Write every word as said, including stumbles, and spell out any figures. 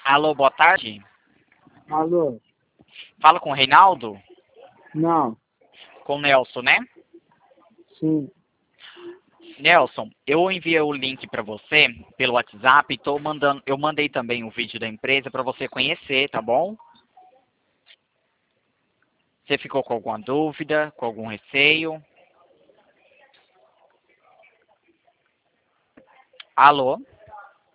Alô, boa tarde. Alô? Fala com o Reinaldo? Não. Com o Nelson, né? Sim. Nelson, eu enviei o link para você pelo WhatsApp e tô mandando, eu mandei também o vídeo da empresa para você conhecer, tá bom? Você ficou com alguma dúvida, com algum receio? Alô?